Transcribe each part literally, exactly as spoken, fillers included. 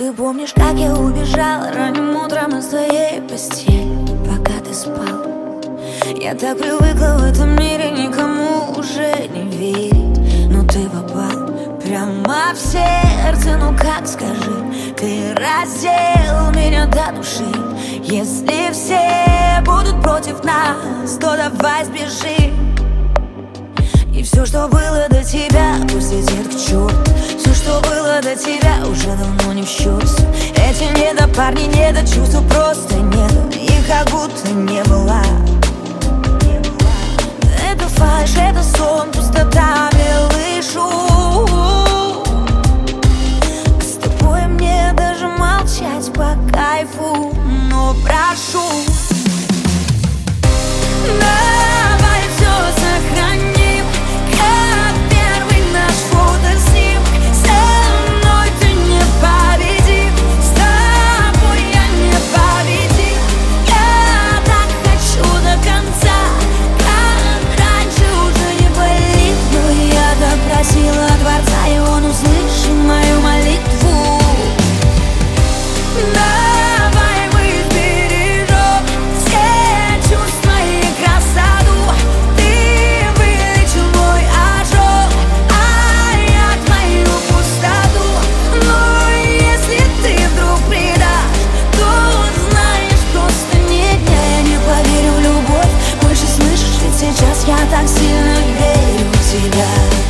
Ты помнишь, как я убежала ранним утром из твоей постели, пока ты спал? Я так привыкла в этом мире никому уже не верить, но ты попал прямо в сердце. Ну как, скажи, ты раздел меня до души. Если все будут против нас, то давай сбежим. И все, что было до тебя, пусть летит к черту. Все, что было до тебя, уже давно не в счет. Эти недопарни, недочувств просто нет, их как будто не было. Это фальшь, это сон, пустота, белый шум. С тобой мне даже молчать по кайфу, но прошу, давай все сохраним, как первый наш фотоснимок. Со мной ты непобедим, с тобой я непобедим. Я так хочу до конца, как раньше уже не болит. Но я так просила Творца, и Он услышал мою молитву. Давай мы сбережем все чувства и красоту. Ты вылечил мой ожог, а я твою пустоту. Но если ты вдруг предашь, то знаешь, просто нет дня я не поверю в любовь. Больше слышишь, ведь сейчас я так сильно верю в тебя.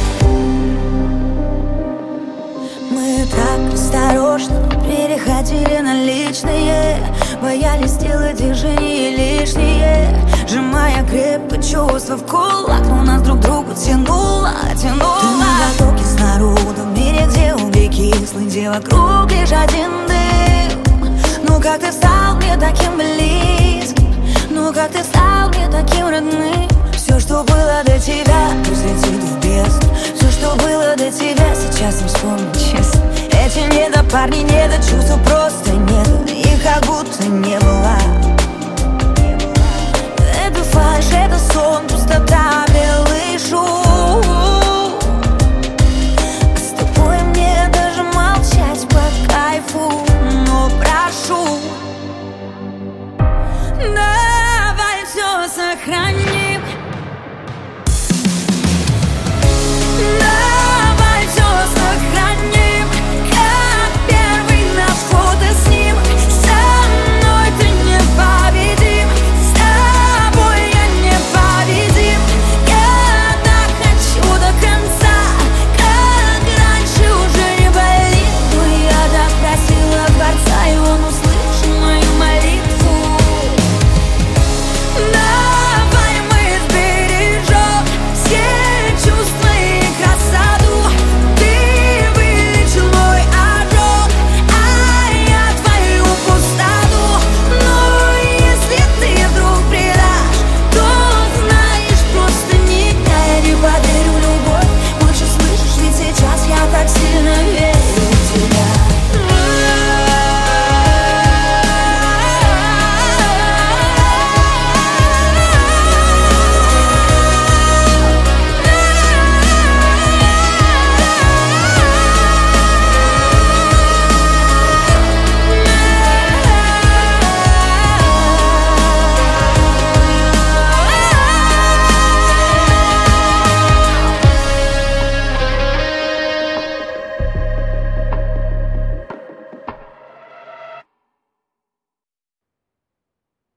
Мы так осторожно переходили на личные, боялись сделать движения лишние, сжимая крепко чувства в кулак, но нас друг к другу тянуло, тянуло. Ты на потоке с народом, в мире, где угли кислый, где вокруг лишь один дым. Ну как ты стал мне таким близким, ну как ты стал мне таким родным. Все, что было до тебя, пусть летит в бездну. Все, что было до тебя, сейчас не вспомню честно. Эти недопарни, недочувств просто нет, их как будто не было. Это фальшь, это сон, пустота,